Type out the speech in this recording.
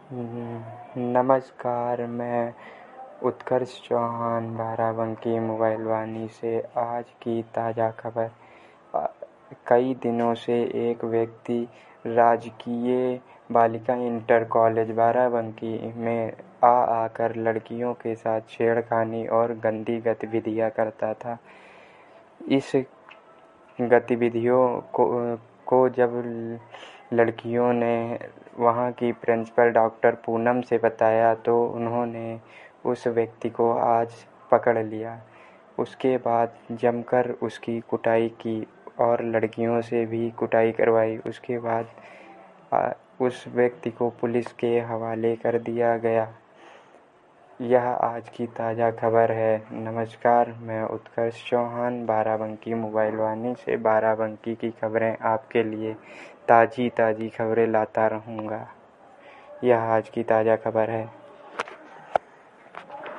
नमस्कार, मैं उत्कर्ष चौहान बाराबंकी मोबाइल वानी से आज की ताज़ा खबर। कई दिनों से एक व्यक्ति राजकीय बालिका इंटर कॉलेज बाराबंकी में आकर लड़कियों के साथ छेड़खानी और गंदी गतिविधियां करता था। इस गतिविधियों को जब लड़कियों ने वहाँ की प्रिंसिपल डॉक्टर पूनम से बताया तो उन्होंने उस व्यक्ति को आज पकड़ लिया। उसके बाद जमकर उसकी कुटाई की और लड़कियों से भी कुटाई करवाई। उसके बाद उस व्यक्ति को पुलिस के हवाले कर दिया गया। यह आज की ताज़ा खबर है। नमस्कार, मैं उत्कर्ष चौहान बाराबंकी मोबाइल वानी से बाराबंकी की खबरें आपके लिए ताज़ी खबरें लाता रहूँगा। यह आज की ताज़ा खबर है।